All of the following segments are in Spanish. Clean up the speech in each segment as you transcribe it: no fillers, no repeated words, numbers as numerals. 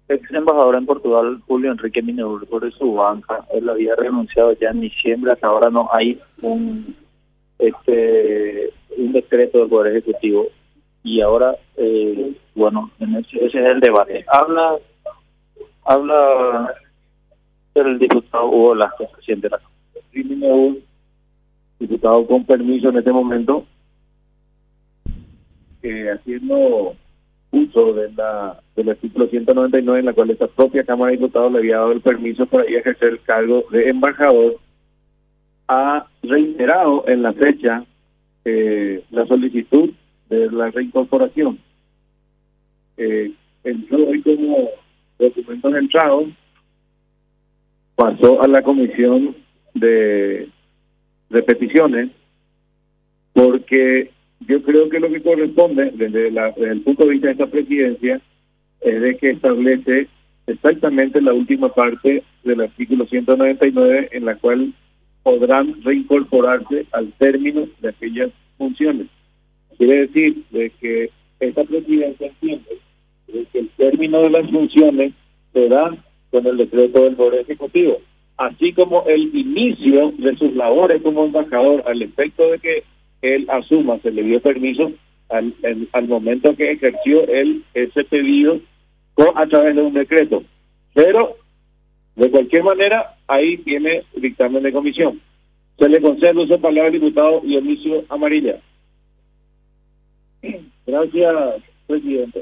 ex embajador en Portugal, Julio Enrique Mineur, por su banca, él había renunciado ya en diciembre, hasta ahora no hay un decreto del Poder Ejecutivo. Y ahora, bueno, ese es el debate. Habla el diputado Hugo Lastra, presidente de la Cámara. Diputado, con permiso en este momento, haciendo uso del artículo 199, en la cual esta propia Cámara de Diputados le había dado el permiso para ir a ejercer el cargo de embajador, ha reiterado en la fecha la solicitud de la reincorporación. Entró hoy como documentos entrados, pasó a la comisión de peticiones, porque yo creo que lo que corresponde desde el punto de vista de esta presidencia es de que establece exactamente la última parte del artículo 199, en la cual podrán reincorporarse al término de aquellas funciones. Quiere decir de que esta presidencia entiende de que el término de las funciones se da con el decreto del Poder Ejecutivo, así como el inicio de sus labores como embajador, al efecto de que él asuma, se le dio permiso al momento que ejerció él ese pedido a través de un decreto. Pero, de cualquier manera, ahí tiene dictamen de comisión. Se le concede el uso de palabra al diputado Dionisio Amarilla. Gracias, presidente.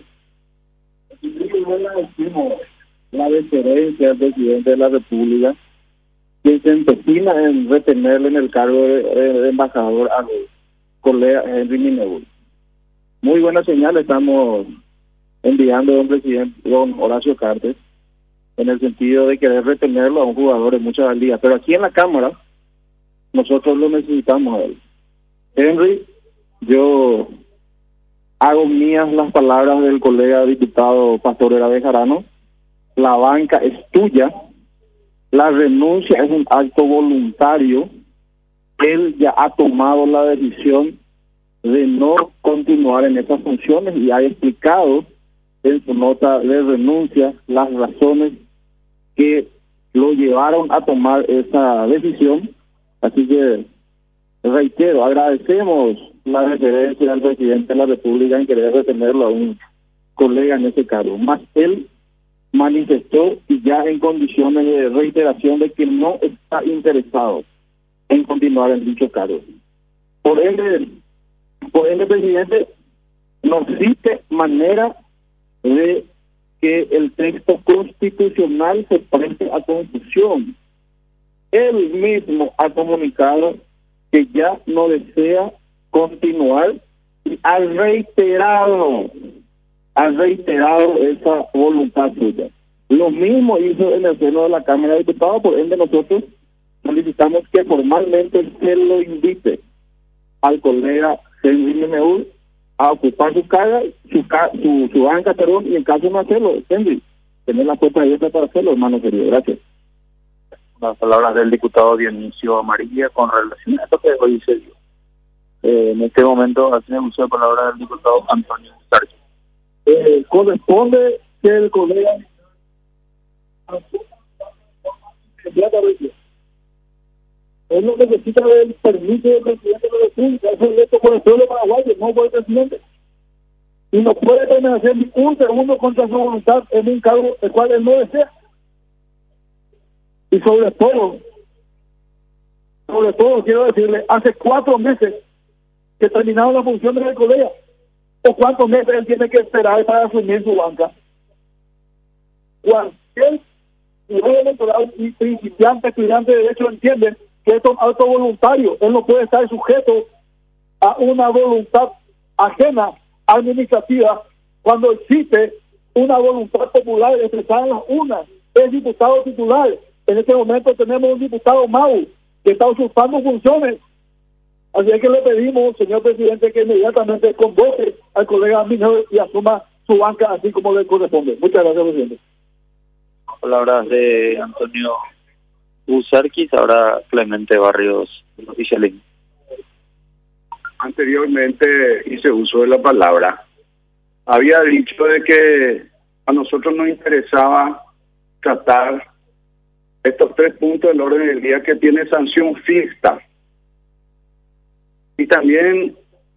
La deferencia del presidente de la República, que se empecina en retenerle en el cargo de embajador al colega Henry Mineur. Muy buena señal estamos enviando a don presidente, don Horacio Cartes, en el sentido de querer retenerlo a un jugador de mucha valía. Pero aquí en la Cámara, nosotros lo necesitamos a él. Henry, yo hago mías las palabras del colega diputado Pastor Era Bejarano. La banca es tuya, la renuncia es un acto voluntario. Él ya ha tomado la decisión de no continuar en esas funciones y ha explicado en su nota de renuncia las razones que lo llevaron a tomar esa decisión. Así que reitero, agradecemos la referencia al presidente de la República en querer retenerlo a un colega en ese cargo. Más él manifestó y ya en condiciones de reiteración de que no está interesado en continuar en dicho cargo. Por ende, presidente, no existe manera de que el texto constitucional se preste a confusión. Él mismo ha comunicado que ya no desea continuar y ha reiterado esa voluntad suya. Lo mismo hizo en el seno de la Cámara de Diputados. Por ende, nosotros solicitamos que formalmente se lo invite al colega Henry Mineur a ocupar su carga, su banca, y en caso de no hacerlo, Henry, tener la puerta abierta para hacerlo, hermano querido. Gracias. Las palabras del diputado Dionisio Amarilla con relación a esto que hoy se dio. En este momento hace uso de palabras del diputado Antonio Sarchi. Corresponde que el colega él no necesita el permiso del presidente de la República, eso es electo por el pueblo paraguayo, no por el presidente. Y no puede permanecer ni un segundo contra su voluntad en un cargo el cual él no desea. Y sobre todo quiero decirle, hace 4 meses que terminaron las funciones del colega, o cuántos meses él tiene que esperar para asumir su banca. Cualquier nivel electoral y principiante, estudiante de derecho entienden que esto es algo voluntario. Él no puede estar sujeto a una voluntad ajena administrativa cuando existe una voluntad popular expresada en las urnas. Es diputado titular. En este momento tenemos un diputado Mau que está usurpando funciones. Así es que le pedimos, señor presidente, que inmediatamente convoque al colega Mineur y asuma su banca así como le corresponde. Muchas gracias, presidente. Palabras de Antonio Busarquis, ahora Clemente Barrios, el oficialismo. Anteriormente hice uso de la palabra. Había dicho de que a nosotros nos interesaba tratar estos 3 puntos del orden del día que tiene sanción fija. Y también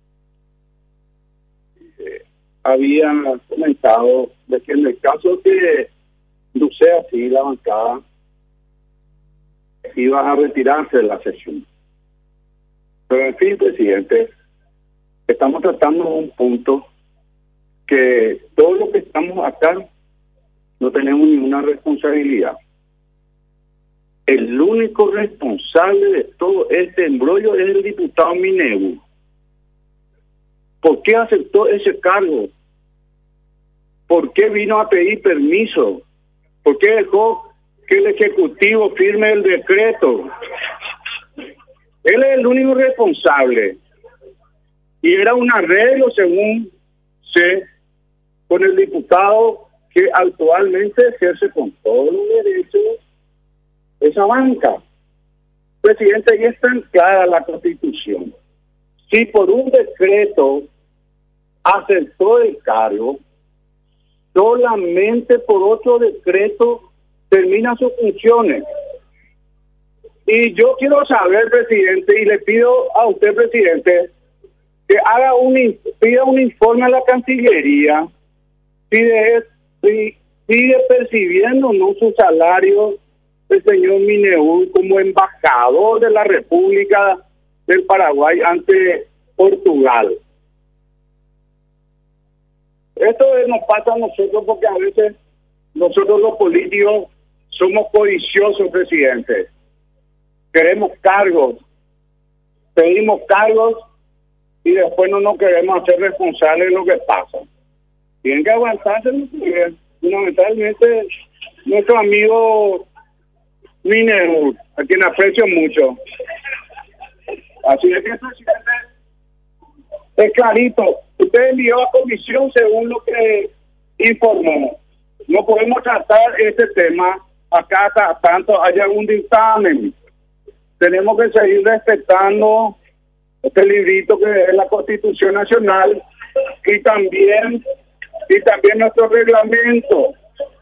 había comentado de que en el caso que no sea así, la bancada iba a retirarse de la sesión. Pero en fin, presidente, estamos tratando un punto que todos los que estamos acá no tenemos ninguna responsabilidad. El único responsable de todo este embrollo es el diputado Mineu. ¿Por qué aceptó ese cargo? ¿Por qué vino a pedir permiso? ¿Por qué dejó que el Ejecutivo firme el decreto? Él es el único responsable. Y era un arreglo, según sé, con el diputado que actualmente ejerce con todos los derechos esa banca. Presidente, ya está clara la Constitución. Si por un decreto aceptó el cargo, solamente por otro decreto termina sus funciones. Y yo quiero saber, presidente, y le pido a usted, presidente, que pida un informe a la Cancillería si sigue percibiendo o no su salario el señor Mineu como embajador de la República del Paraguay ante Portugal. Esto nos pasa a nosotros porque a veces nosotros los políticos somos codiciosos, presidente. Queremos cargos, pedimos cargos y después no nos queremos hacer responsables de lo que pasa. Tienen que aguantarse, fundamentalmente nuestro amigo Mineu, a quien aprecio mucho. Así es que, presidente, es clarito. Usted envió a comisión según lo que informó. No podemos tratar este tema acá hasta tanto haya un dictamen. Tenemos que seguir respetando este librito que es la Constitución Nacional y también nuestro reglamento.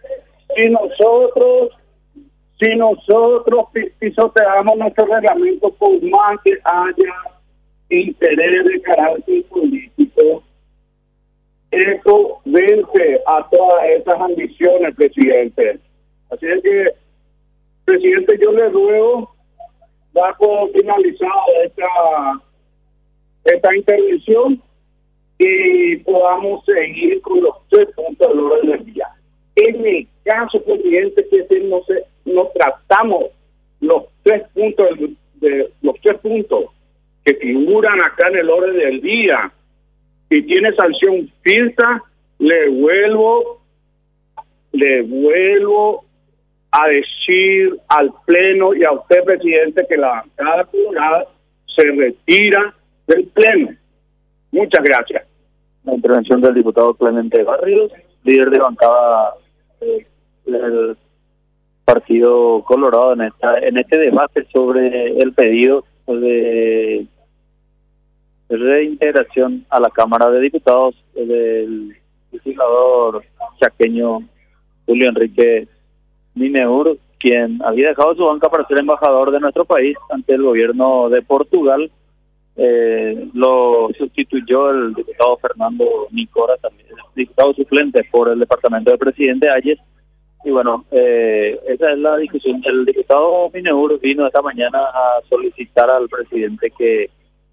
Si nosotros pisoteamos nuestro reglamento, por más que haya interés de carácter político, eso vence a todas esas ambiciones, presidente. Así es que, presidente, yo le ruego, da por finalizada esta intervención y podamos seguir con los 3 puntos del orden del día. En el caso, presidente, que no tratamos los 3 puntos los 3 puntos que figuran acá en el orden del día y tiene sanción firme, le vuelvo a decir al Pleno y a usted, presidente, que la bancada plural se retira del Pleno. Muchas gracias. La intervención del diputado Clemente Barrios, líder de bancada del Partido Colorado en este debate sobre el pedido de reintegración a la Cámara de Diputados del legislador chaqueño Julio Enrique Mineur, quien había dejado su banca para ser embajador de nuestro país ante el gobierno de Portugal. Lo sustituyó el diputado Fernando Nicora, también diputado suplente por el departamento del presidente Ayes. Y bueno, esa es la discusión. El diputado Mineur vino esta mañana a solicitar al presidente que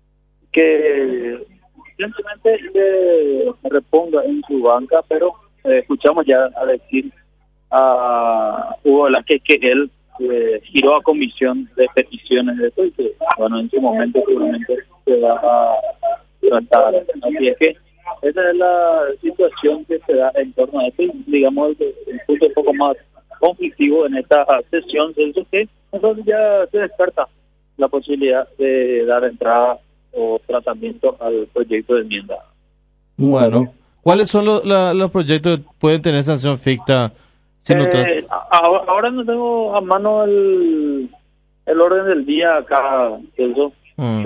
simplemente se reponga en su banca, pero escuchamos ya a decir a Hugo Velázquez que él giró a comisión de peticiones de esto y que, bueno, en su momento seguramente se va a tratar. Así es que esa es la situación que se da en torno a esto y, digamos, el punto un poco más conflictivo en esta sesión es que entonces ya se descarta la posibilidad de dar entrada o tratamiento al proyecto de enmienda. Bueno, ¿cuáles son los proyectos que pueden tener sanción ficta? Si ahora no tengo a mano el orden del día acá, eso,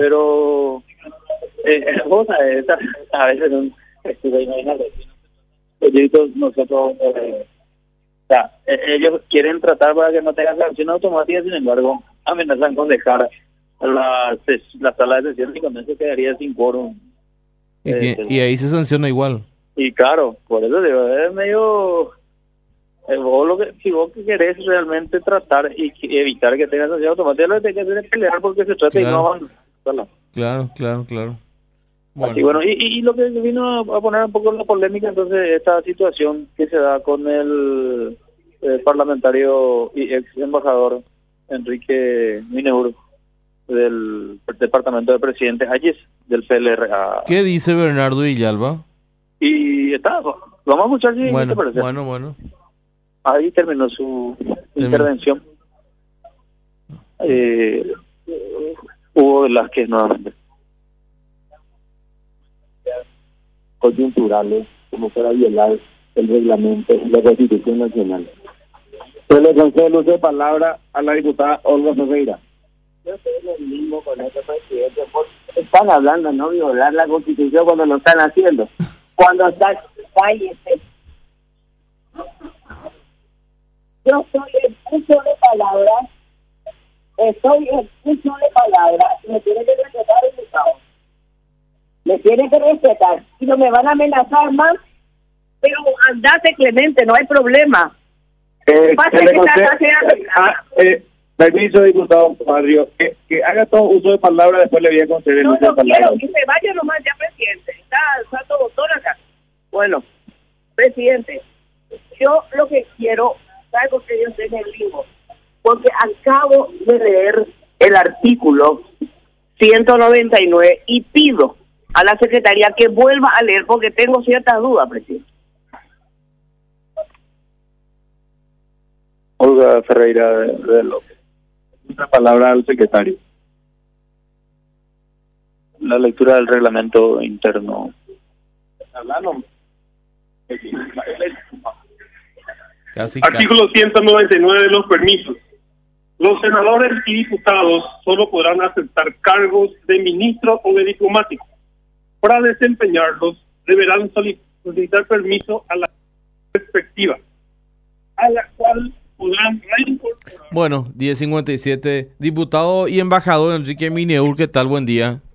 pero a veces proyectos nosotros, ellos quieren tratar para que no tengan sanción automática, sin embargo, amenazan con dejar la sala de sesión y con eso quedaría sin quórum. Y ahí se sanciona igual. Y claro, por eso digo, es medio... si vos querés realmente tratar y evitar que tengas sanción automática, lo que tenés que hacer es pelear porque se trata de no avanzar. Claro. Bueno, y lo que vino a poner un poco en la polémica, entonces, esta situación que se da con el parlamentario y ex embajador Enrique Mineur del departamento de presidentes Ayes del PLRA. ¿Qué dice Bernardo Villalba? Y vamos a escuchar si te parece. Bueno. Ahí terminó su intervención. Hugo Velázquez nuevamente. Coyunturales, como fuera violar el reglamento y la Constitución Nacional. Se le concede el uso de palabra a la diputada Olga Ferreira. Yo estoy lo mismo con este presidente, porque están hablando, no violar la Constitución cuando lo están haciendo. Cuando están, cállese. Yo soy el uso de palabras, me tiene que respetar el Estado. Me tiene que respetar. Si no me van a amenazar más, pero andate, Clemente, no hay problema. Permiso, diputado Barrio, que haga todo uso de palabra, después le voy a conceder el uso de palabra. No quiero que se vaya nomás ya, presidente. Está todo botón acá. Bueno, presidente, yo lo que quiero, ¿sabe por qué yo estoy en el limbo? Porque acabo de leer el artículo 199 y pido a la Secretaría que vuelva a leer porque tengo ciertas dudas, presidente. Olga Ferreira de López. Una palabra al secretario. La lectura del reglamento interno. Artículo 199 de los permisos. Los senadores y diputados solo podrán aceptar cargos de ministro o de diplomático. Para desempeñarlos deberán solicitar permiso a la respectiva, a la cual podrán reincorporar. Bueno, 10:57. Diputado y embajador Enrique Mineur, ¿qué tal? Buen día.